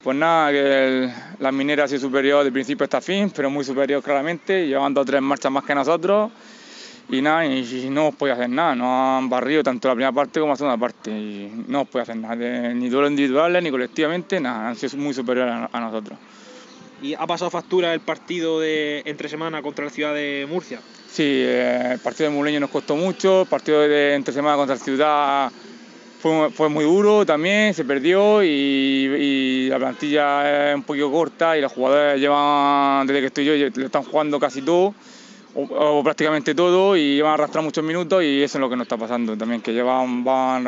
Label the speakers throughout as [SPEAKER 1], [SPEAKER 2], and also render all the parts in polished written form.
[SPEAKER 1] Pues nada, que la minera ha sido superior de principio hasta fin, pero muy superior claramente, llevando 3 marchas más que nosotros. Y nada, y no os podía hacer nada, nos han barrido tanto la primera parte como la segunda parte. Y no os podía hacer nada, ni duelos individuales, ni colectivamente, nada, han sido muy superiores a nosotros.
[SPEAKER 2] ¿Y ha pasado factura el partido de entre semana contra la Ciudad de Murcia?
[SPEAKER 1] Sí, el partido de Muleño nos costó mucho, el partido de entre semana contra la Ciudad fue muy duro también, se perdió y la plantilla es un poquito corta y los jugadores llevan, desde que estoy yo, le están jugando casi todo o prácticamente todo y llevan arrastrando muchos minutos y eso es lo que nos está pasando también, que llegan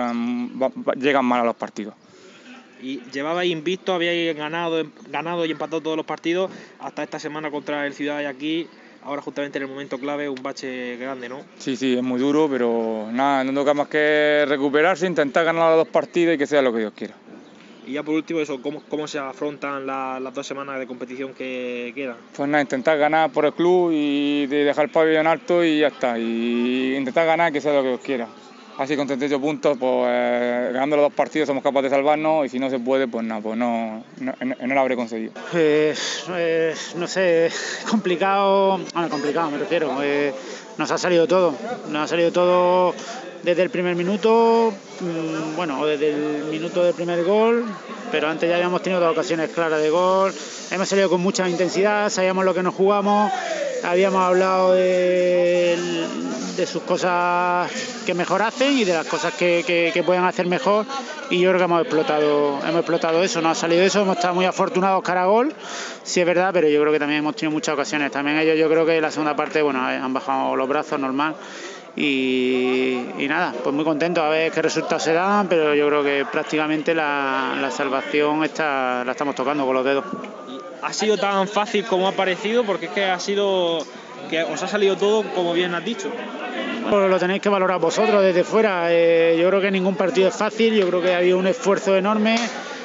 [SPEAKER 1] mal a los partidos.
[SPEAKER 2] Y llevabais invicto, habíais ganado y empatado todos los partidos hasta esta semana contra el Ciudad de aquí. Ahora justamente en el momento clave, un bache grande, ¿no?
[SPEAKER 1] Sí, es muy duro, pero nada, no toca más que recuperarse, intentar ganar los 2 partidos y que sea lo que Dios quiera.
[SPEAKER 2] Y ya por último, eso, ¿cómo se afrontan las 2 semanas de competición que quedan?
[SPEAKER 1] Pues nada, intentar ganar por el club y de dejar el pabellón alto y ya está. Y intentar ganar que sea lo que Dios quiera. Así con 38 puntos, pues ganando los 2 partidos somos capaces de salvarnos y si no se puede, pues nada, pues no lo habré conseguido.
[SPEAKER 3] No sé, complicado me refiero. Nos ha salido todo desde el primer minuto, o desde el minuto del primer gol, pero antes ya habíamos tenido 2 ocasiones claras de gol, hemos salido con mucha intensidad, sabíamos lo que nos jugamos, habíamos hablado de sus cosas que mejor hacen y de las cosas que pueden hacer mejor, y yo creo que hemos explotado eso, nos ha salido eso, hemos estado muy afortunados cara a gol, sí es verdad, pero yo creo que también hemos tenido muchas ocasiones, también ellos yo creo que en la segunda parte han bajado los brazos, normal, y nada, pues muy contentos a ver qué resultados se dan, pero yo creo que prácticamente la salvación la estamos tocando con los dedos.
[SPEAKER 2] ¿Ha sido tan fácil como ha parecido? Porque es que os ha salido todo como bien has dicho.
[SPEAKER 3] Pues lo tenéis que valorar vosotros desde fuera. Yo creo que ningún partido es fácil, yo creo que ha habido un esfuerzo enorme.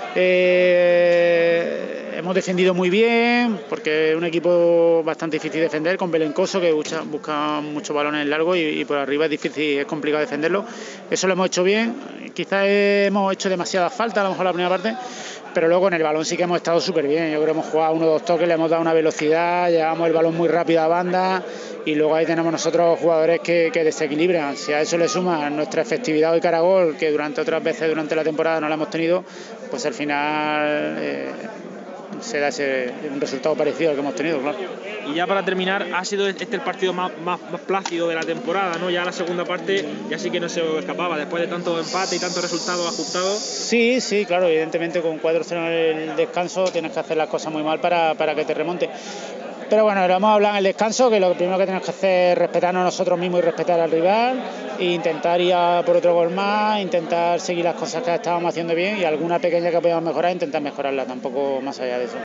[SPEAKER 3] Hemos defendido muy bien, porque es un equipo bastante difícil de defender, con Belencoso, que busca muchos balones largos y por arriba es complicado defenderlo. Eso lo hemos hecho bien. Quizás hemos hecho demasiadas faltas, a lo mejor la primera parte, pero luego en el balón sí que hemos estado súper bien. Yo creo que hemos jugado 1 o 2 toques, le hemos dado una velocidad, llevamos el balón muy rápido a banda y luego ahí tenemos nosotros jugadores que desequilibran. Si a eso le suman nuestra efectividad hoy cara a gol, que otras veces durante la temporada no la hemos tenido, pues al final se da un resultado parecido al que hemos tenido, claro.
[SPEAKER 2] Y ya para terminar, ha sido el partido más plácido de la temporada, ¿no? Ya la segunda parte ya sí que no se escapaba, después de tanto empate y tantos resultados ajustados.
[SPEAKER 3] Sí, claro, evidentemente con 4-0 en el descanso tienes que hacer las cosas muy mal para que te remonte. Pero bueno, lo hemos hablado en el descanso, que lo primero que tenemos que hacer es respetarnos a nosotros mismos y respetar al rival, e intentar ir a por otro gol más, intentar seguir las cosas que estábamos haciendo bien y alguna pequeña que podamos mejorar, intentar mejorarla, tampoco más allá de eso.